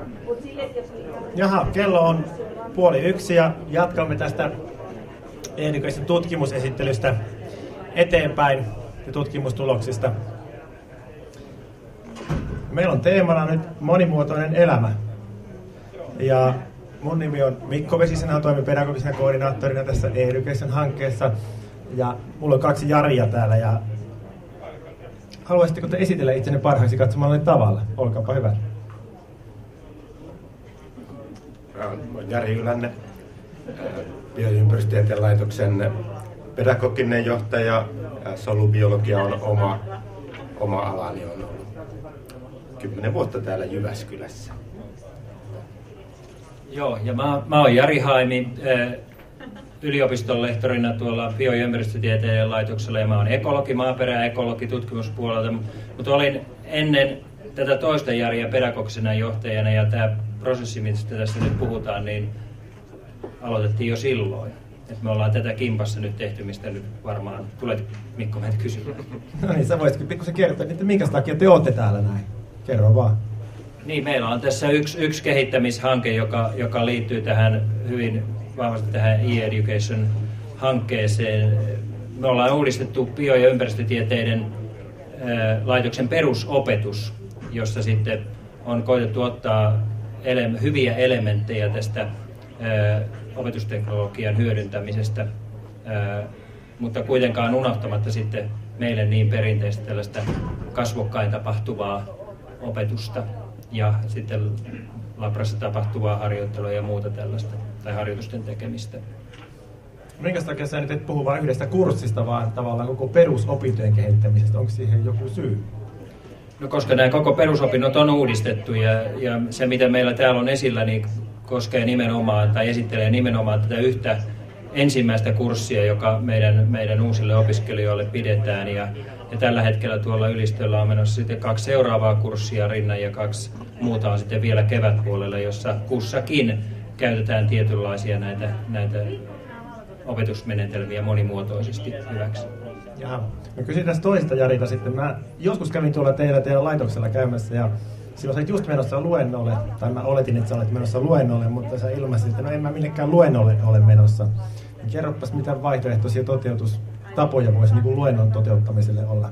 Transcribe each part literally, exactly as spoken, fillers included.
Jaha, kello on puoli yksi ja jatkamme tästä E-education tutkimusesittelystä eteenpäin ja tutkimustuloksista. Meillä on teemana nyt monimuotoinen elämä. Ja mun nimi on Mikko Vesisena, toimin pedagogisena koordinaattorina tässä E-education-hankkeessa. Ja mulla on kaksi Jaria täällä. Ja haluaisitteko te esitellä itsenne parhaaksi katsomalla tavalla? Olkaapa hyvä. Olen Jari Ylänne, bioympäristötieteen laitoksen pedagoginen johtaja. Solubiologia on oma, oma alani, on ollut kymmenen vuotta täällä Jyväskylässä. Joo, ja mä, mä oon Jari Haimi, yliopiston lehtorina tuolla bio- ja ympäristötieteen laitoksella, ja mä oon ekologi, maaperäekologi tutkimuspuolelta, mutta olin ennen tätä toista Jaria pedagogisena johtajana, ja tämä prosessi, mistä tässä nyt puhutaan, niin aloitettiin jo silloin. Et me ollaan tätä kimpassa nyt tehty, mistä nyt varmaan tulet, Mikko, meitä kysymään. No niin, sä voisitko pikkusen kertoa, että minkä takia te olette täällä näin? Kerro vaan. Niin, meillä on tässä yksi, yksi kehittämishanke, joka, joka liittyy tähän hyvin vahvasti tähän e-education-hankkeeseen. Me ollaan uudistettu bio- ja ympäristötieteiden ää, laitoksen perusopetus, jossa sitten on koetettu ottaa ele- hyviä elementtejä tästä ää, opetusteknologian hyödyntämisestä, ää, mutta kuitenkaan unohtamatta sitten meille niin perinteistä tällaista kasvokkain tapahtuvaa opetusta ja sitten labrassa tapahtuvaa harjoittelua ja muuta tällaista, tai harjoitusten tekemistä. Minkä takia sä nyt et puhu vain yhdestä kurssista, vaan tavallaan koko perusopintojen kehittämisestä? Onko siihen joku syy? No koska nämä koko perusopinnot on uudistettu ja, ja se mitä meillä täällä on esillä, niin koskee nimenomaan tai esittelee nimenomaan tätä yhtä ensimmäistä kurssia, joka meidän, meidän uusille opiskelijoille pidetään. Ja, ja tällä hetkellä tuolla ylistöllä on menossa sitten kaksi seuraavaa kurssia rinnan ja kaksi muuta on sitten vielä kevätpuolella, jossa kussakin käytetään tietynlaisia näitä, näitä opetusmenetelmiä monimuotoisesti hyväksi. Jaha. Mä kysyn tästä toista Jarilta sitten. Mä joskus kävin tuolla teillä teidän laitoksella käymässä ja silloin sä olit just menossa luennolle, tai mä oletin, että sä olet menossa luennolle, mutta sä ilmaisit, että no en mä millekään luennolle ole menossa. Kerropas, mitä vaihtoehtoisia toteutustapoja voisi niin kuin luennon toteuttamiselle olla?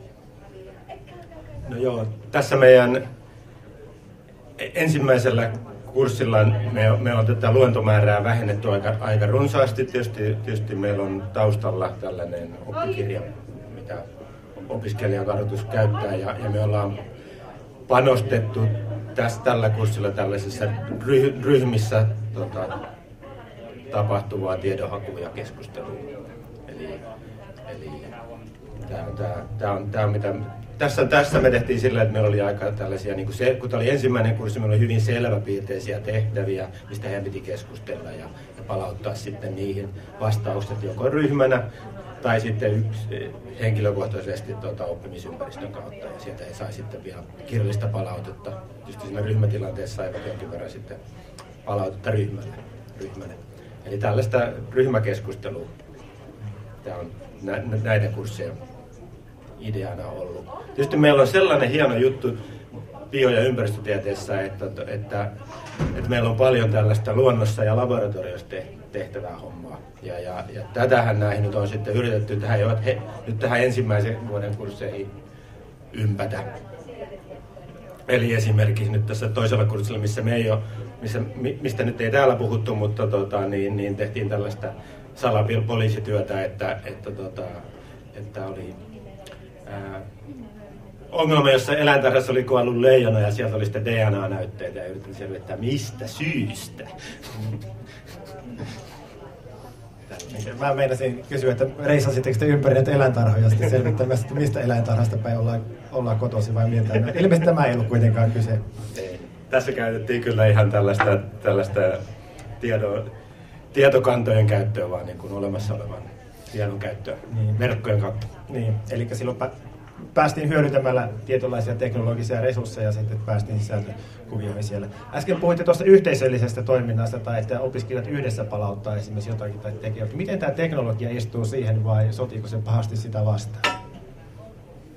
No joo, tässä meidän ensimmäisellä kurssilla me, me on tätä luentomäärää vähennetty aika, aika runsaasti. Tietysti, tietysti meillä on taustalla tällainen oppikirja, mitä opiskelijan tarkoitus käyttää, ja, ja me ollaan panostettu tässä, tällä kurssilla tällaisissa ryh, ryhmissä tota, tapahtuvaa tiedonhakua ja keskustelua. Eli, eli tämä on, tää, tää on, tää on mitä... Tässä, tässä me tehtiin sillä, että meillä oli aika tällaisia, niin kuin se, kun tämä oli ensimmäinen kurssi, meillä oli hyvin selväpiirteisiä tehtäviä, mistä heidän piti keskustella ja, ja palauttaa sitten niihin vastaukset joko ryhmänä tai sitten yksi, henkilökohtaisesti tuota, oppimisympäristön kautta, ja sieltä ei sai sitten vielä kirjallista palautetta. Just siinä ryhmätilanteessa saivat jonkin verran sitten palautetta ryhmälle. ryhmälle. Eli tällaista ryhmäkeskustelua. Tämä on nä, näiden kurssien ideana ollut. Tietysti meillä on sellainen hieno juttu bio- ja ympäristötieteessä, että, että, että meillä on paljon tällaista luonnossa ja laboratoriossa tehtävää hommaa. Ja, ja, ja tätähän näihin nyt on sitten yritetty tähän, he, nyt tähän ensimmäisen vuoden kursseihin ympätä. Eli esimerkiksi nyt tässä toisella kurssilla, missä me ei ole, missä, mistä nyt ei täällä puhuttu, mutta tota, niin, niin tehtiin tällaista salapoliisityötä, että, että, tota, että oli ää, ongelma, jossa eläintarhassa oli kuollut leijona ja sieltä oli sitten D N A-näytteitä ja yritin selvittää, mistä syystä. Mä meinasin kysyä, että reissasitteko te ympäri näitä eläintarhoja sitten selvittämässä, että mistä eläintarhasta päin ollaan, ollaan kotoisin vai miltä? Ilmeisesti tämä ei ollut kuitenkaan kyse. Tässä käytettiin kyllä ihan tällaista, tällaista tiedo, tietokantojen käyttöä, vaan niin kuin olemassa olevan tiedon käyttöä niin verkkojen kautta. Niin, eli silloin päästiin hyödyntämällä tietynlaisia teknologisia resursseja ja sitten päästiin sisältökuvioihin siellä. Äsken puhuitte tuosta yhteisöllisestä toiminnasta tai että opiskelijat yhdessä palauttaa esimerkiksi jotakin tai tekevät. Miten tämä teknologia istuu siihen vai sotiiko se pahasti sitä vastaan?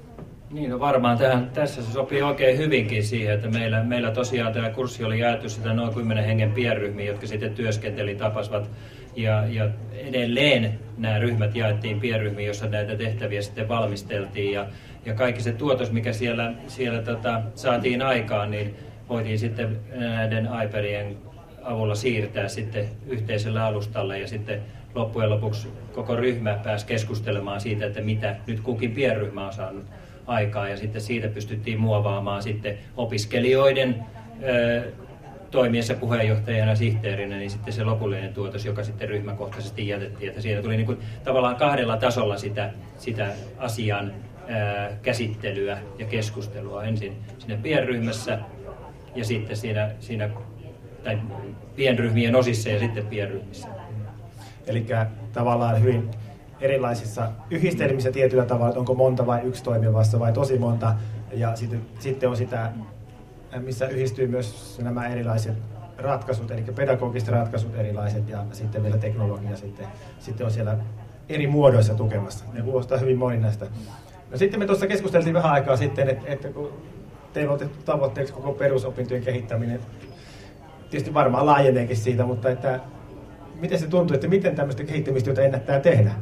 Niin, no varmaan tähän, tässä se sopii oikein hyvinkin siihen, että meillä, meillä tosiaan tämä kurssi oli jaettu sitä noin kymmenen hengen pienryhmiä, jotka sitten työskenteli, tapasivat. Ja, ja edelleen nämä ryhmät jaettiin pienryhmiin, jossa näitä tehtäviä sitten valmisteltiin. Ja, ja kaikki se tuotos, mikä siellä, siellä tota, saatiin aikaan, niin voitiin sitten näiden iPadien avulla siirtää sitten yhteiselle alustalle. Ja sitten loppujen lopuksi koko ryhmä pääsi keskustelemaan siitä, että mitä nyt kukin pienryhmä on saanut aikaa. Ja sitten siitä pystyttiin muovaamaan sitten opiskelijoiden ö, toimiessa puheenjohtajana ja sihteerinä, niin sitten se lopullinen tuotos, joka sitten ryhmäkohtaisesti jätettiin. Että siinä tuli niin kuin tavallaan kahdella tasolla sitä, sitä asian ää, käsittelyä ja keskustelua. Ensin siinä pienryhmässä ja sitten siinä, siinä tai pienryhmien osissa ja sitten pienryhmissä. Eli tavallaan hyvin erilaisissa yhdistelmissä tietyllä tavalla, että onko monta vai yksi toimivassa vai tosi monta. Ja sitten, sitten on sitä, missä yhdistyy myös nämä erilaiset ratkaisut, eli pedagogiset ratkaisut erilaiset ja sitten vielä teknologia sitten, sitten on siellä eri muodoissa tukemassa. Ne kuulostaa hyvin moninaista. No sitten me tuossa keskusteltiin vähän aikaa sitten, että, että kun teillä on otettu tavoitteeksi koko perusopintojen kehittäminen, tietysti varmaan laajeneekin siitä, mutta että miten se tuntuu, että miten tämmöistä kehittämistyötä ennättää tehdä?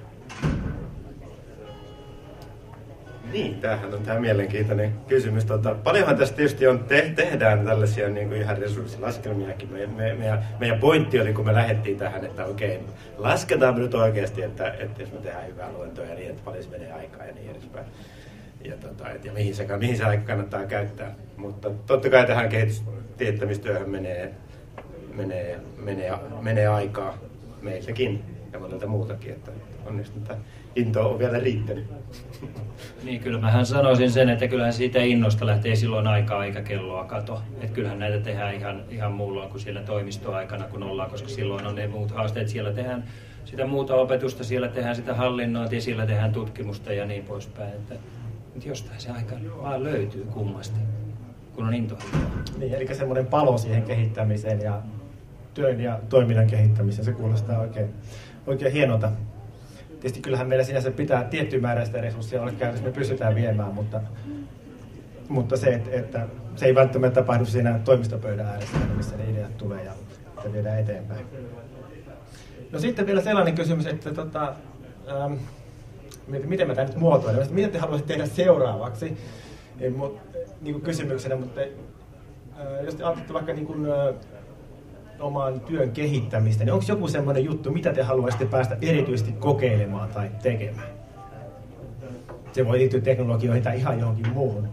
Niin, tämähän on tämä mielenkiintoinen kysymys. Tota, paljonhan tässä tietysti on te- tehdään tällaisia niin kuin ihan resurssilaskelmiakin. Me, me, meidän, meidän pointti oli, kun me lähdettiin tähän, että okei, lasketaan nyt oikeasti, että, että jos me tehdään hyvää luentoa niin, että paljon se menee aikaa ja niin edespäin. Ja, tota, et, ja mihin, se, mihin se aika kannattaa käyttää. Mutta totta kai tähän kehitystyöhön menee, menee, menee, menee aikaa meiltäkin ja monelta muutakin, että onneksi tämä into on vielä riittänyt. Niin, kyllä mähän sanoisin sen, että kyllähän siitä innosta lähtee silloin aikaa eikä kelloa kato. Että kyllähän näitä tehdään ihan, ihan muulloin kuin siellä toimistoaikana, kun ollaan, koska silloin on ne muut haasteet. Siellä tehdään sitä muuta opetusta, siellä tehdään sitä hallinnointia, siellä tehdään tutkimusta ja niin poispäin. Että, että jostain se aika vaan löytyy kummasti, kun on intohimoa. Niin, eli semmoinen palo siihen kehittämiseen ja työn ja toiminnan kehittämiseen, se kuulostaa oikein, oikein hienolta. Tietysti kyllähän meillä sinänsä pitää tiettyä määräistä resursseja olla käytössä, me pystytään viemään, mutta, mutta se, että, että se ei välttämättä tapahdu siinä toimistopöydän ääressä, missä ne ideat tulee ja että viedään eteenpäin. No sitten vielä sellainen kysymys, että tota, ähm, miten mä tämän nyt muotoilen, mitä te haluaisitte tehdä seuraavaksi, ei, mut, niin kuin kysymyksenä, mutta äh, jos te ajattelette vaikka niin kuin, äh, oman työn kehittämistä, niin onko joku semmoinen juttu, mitä te haluaisitte päästä erityisesti kokeilemaan tai tekemään? Se voi liittyä teknologioihin tai ihan johonkin muuhun.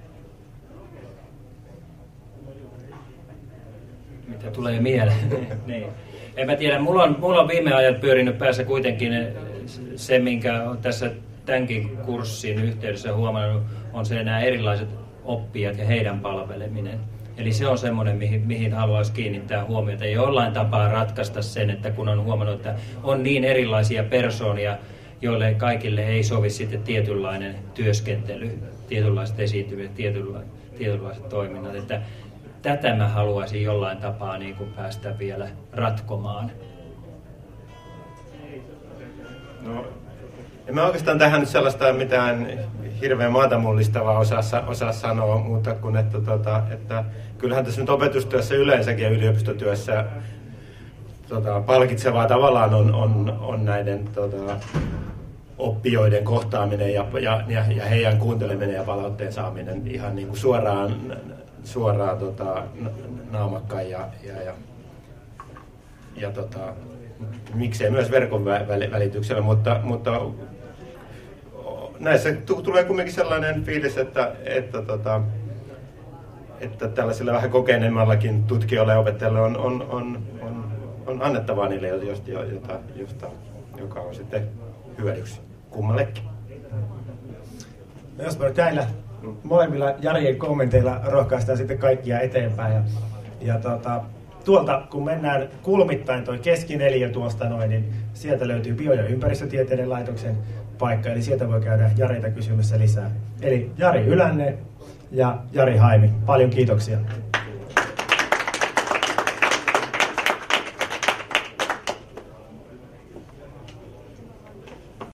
Mitä tulee mieleen? Niin. En mä tiedä, mulla on, mulla on viime ajat pyörinyt päässä kuitenkin se, minkä on tässä tämänkin kurssin yhteydessä huomannut, on se nämä erilaiset oppijat ja heidän palveleminen. Eli se on semmoinen, mihin, mihin haluaisi kiinnittää huomiota ja jollain tapaa ratkaista sen, että kun on huomannut, että on niin erilaisia persoonia, joille kaikille ei sovi sitten tietynlainen työskentely, tietynlaiset esiintymiset, tietynlaiset, tietynlaiset toiminnat. Että tätä mä haluaisin jollain tapaa niin kuin päästä vielä ratkomaan. No, en mä oikeastaan tähän nyt sellaista mitään hirveän maata mullistavaa osaa, osaa sanoa, mutta kun että, tota, että kyllähän tässä nyt opetustyössä yleensäkin ja yliopistotyössä tota, palkitsevaa tavallaan on, on, on näiden tota, oppijoiden kohtaaminen ja, ja, ja heidän kuunteleminen ja palautteen saaminen ihan niin kuin suoraan, suoraan tota, naamakkain ja, ja, ja, ja tota, miksei myös verkon välityksellä, mutta, mutta näissä tulee kuitenkin sellainen fiilis, että, että, tota, että tällaisille vähän kokeneemmallakin tutkijoille ja opettajille on, on, on, on, on annettavaa niille, josta, jota, josta, joka on sitten hyödyksi kummallekin. No jos me nyt näillä molemmilla Jarien kommenteilla rohkaistaan sitten kaikkia eteenpäin. Ja, ja tota, tuolta kun mennään kulmittain toi keskineliö tuosta noin, niin sieltä löytyy bio- ja ympäristötieteiden laitoksen paikka, eli sieltä voi käydä Jareita kysymässä lisää. Eli Jari Ylänne ja Jari Haimi, paljon kiitoksia.